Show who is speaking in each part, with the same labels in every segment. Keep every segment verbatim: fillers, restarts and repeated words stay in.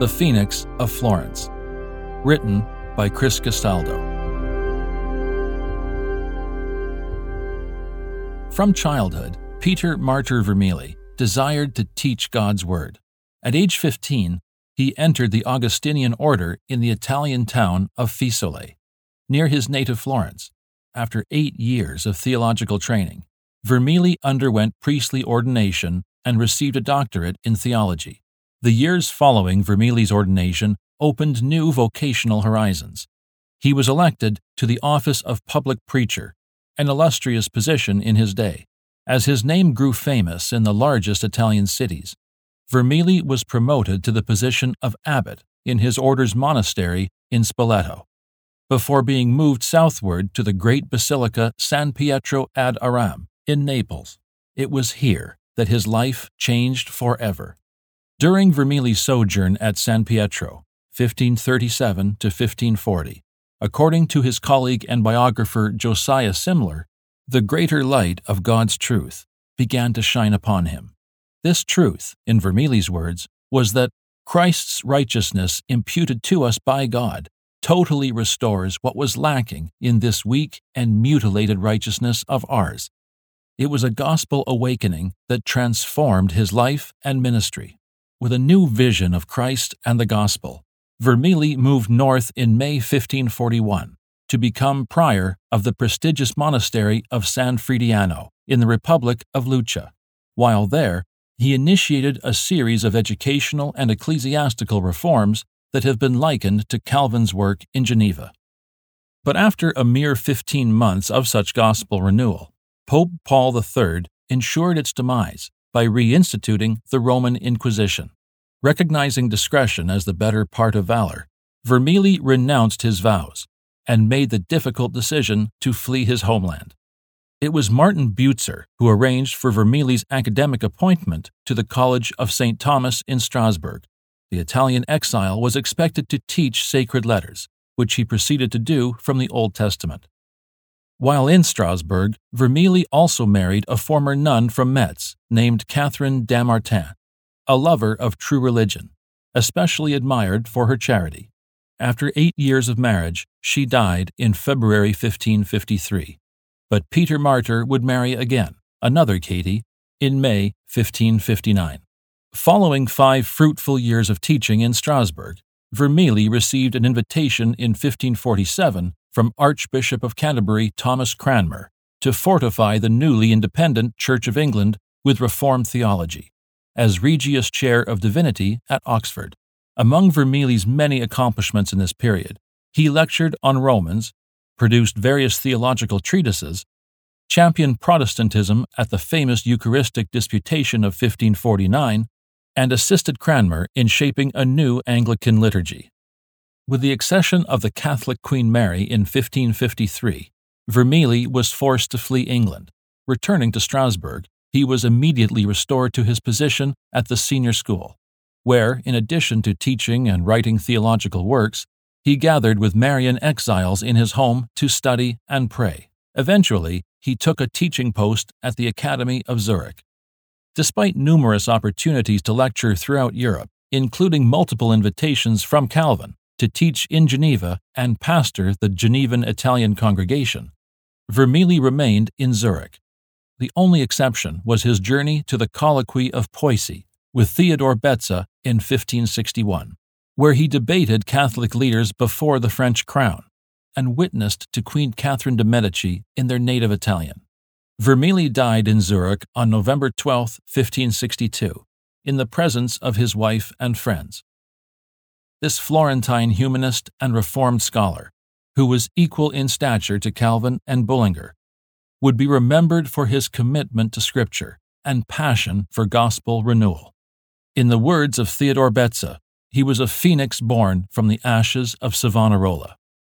Speaker 1: The Phoenix of Florence. Written by Chris Castaldo. From childhood, Peter Martyr Vermigli desired to teach God's Word. At age fifteen, he entered the Augustinian order in the Italian town of Fiesole, near his native Florence. After eight years of theological training, Vermigli underwent priestly ordination and received a doctorate in theology. The years following Vermigli's ordination opened new vocational horizons. He was elected to the office of public preacher, an illustrious position in his day. As his name grew famous in the largest Italian cities, Vermigli was promoted to the position of abbot in his order's monastery in Spoleto, before being moved southward to the great basilica San Pietro ad Aram in Naples. It was here that his life changed forever. During Vermigli's sojourn at San Pietro, fifteen thirty-seven to fifteen forty, according to his colleague and biographer Josiah Simler, the greater light of God's truth began to shine upon him. This truth, in Vermigli's words, was that Christ's righteousness imputed to us by God totally restores what was lacking in this weak and mutilated righteousness of ours. It was a gospel awakening that transformed his life and ministry. With a new vision of Christ and the gospel, Vermigli moved north in May fifteen forty-one to become prior of the prestigious monastery of San Frediano in the Republic of Lucca. While there, he initiated a series of educational and ecclesiastical reforms that have been likened to Calvin's work in Geneva. But after a mere fifteen months of such gospel renewal, Pope Paul the Third ensured its demise by reinstituting the Roman Inquisition. Recognizing discretion as the better part of valor, Vermigli renounced his vows and made the difficult decision to flee his homeland. It was Martin Butzer who arranged for Vermigli's academic appointment to the College of Saint Thomas in Strasbourg. The Italian exile was expected to teach sacred letters, which he proceeded to do from the Old Testament. While in Strasbourg, Vermigli also married a former nun from Metz named Catherine Damartin, a lover of true religion, especially admired for her charity. After eight years of marriage, she died in February fifteen fifty-three. But Peter Martyr would marry again, another Katie, in May fifteen fifty-nine. Following five fruitful years of teaching in Strasbourg, Vermigli received an invitation in fifteen forty-seven from Archbishop of Canterbury Thomas Cranmer to fortify the newly independent Church of England with Reformed theology, as Regius Chair of Divinity at Oxford. Among Vermigli's many accomplishments in this period, he lectured on Romans, produced various theological treatises, championed Protestantism at the famous Eucharistic Disputation of fifteen forty-nine, and assisted Cranmer in shaping a new Anglican liturgy. With the accession of the Catholic Queen Mary in fifteen fifty-three, Vermigli was forced to flee England. Returning to Strasbourg, he was immediately restored to his position at the senior school, where, in addition to teaching and writing theological works, he gathered with Marian exiles in his home to study and pray. Eventually, he took a teaching post at the Academy of Zurich. Despite numerous opportunities to lecture throughout Europe, including multiple invitations from Calvin to teach in Geneva and pastor the Genevan Italian congregation, Vermigli remained in Zurich. The only exception was his journey to the Colloquy of Poissy with Theodore Beza in fifteen sixty-one, where he debated Catholic leaders before the French crown and witnessed to Queen Catherine de' Medici in their native Italian. Vermigli died in Zurich on November twelfth, fifteen sixty-two, in the presence of his wife and friends. This Florentine humanist and Reformed scholar, who was equal in stature to Calvin and Bullinger, would be remembered for his commitment to Scripture and passion for gospel renewal. In the words of Theodore Beza, he was a phoenix born from the ashes of Savonarola.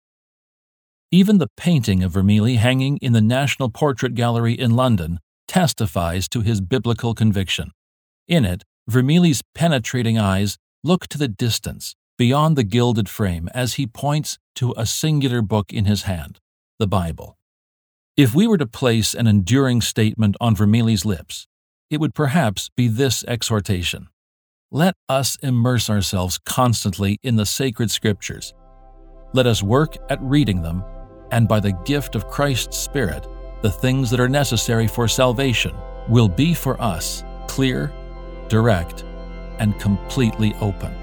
Speaker 1: Even the painting of Vermigli hanging in the National Portrait Gallery in London testifies to his biblical conviction. In it, Vermigli's penetrating eyes look to the distance, beyond the gilded frame, as he points to a singular book in his hand, the Bible. If we were to place an enduring statement on Vermigli's lips, it would perhaps be this exhortation: let us immerse ourselves constantly in the sacred Scriptures. Let us work at reading them, and by the gift of Christ's Spirit, the things that are necessary for salvation will be for us clear, direct, and completely open.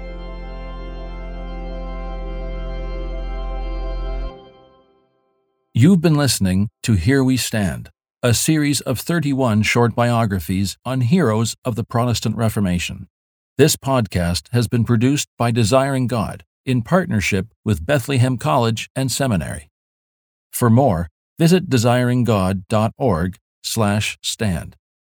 Speaker 1: You've been listening to Here We Stand, a series of thirty-one short biographies on heroes of the Protestant Reformation. This podcast has been produced by Desiring God in partnership with Bethlehem College and Seminary. For more, visit desiring god dot org slash stand.